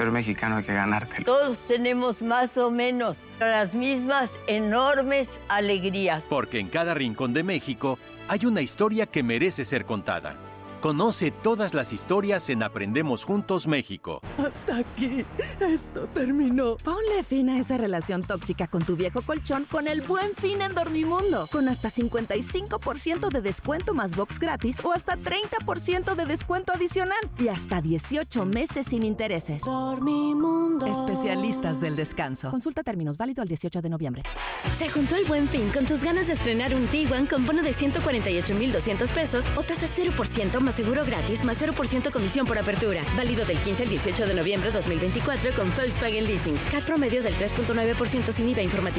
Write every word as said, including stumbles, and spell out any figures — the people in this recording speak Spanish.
Ser mexicano hay que ganártelo. Todos tenemos más o menos las mismas enormes alegrías. Porque en cada rincón de México hay una historia que merece ser contada. Conoce todas las historias en Aprendemos Juntos México. Hasta aquí. Esto terminó. Ponle fin a esa relación tóxica con tu viejo colchón con el Buen Fin en Dormimundo. Con hasta cincuenta y cinco por ciento de descuento más box gratis o hasta treinta por ciento de descuento adicional. Y hasta dieciocho meses sin intereses. Dormimundo. Especialistas del descanso. Consulta términos, válido al dieciocho de noviembre. Se juntó el Buen Fin con tus ganas de estrenar un Tiguan con bono de ciento cuarenta y ocho mil doscientos pesos o tasa cero por ciento más seguro gratis más cero por ciento comisión por apertura. Válido del quince al dieciocho de noviembre de dos mil veinticuatro con Volkswagen Leasing. C A T promedio del tres punto nueve por ciento sin I V A informativo.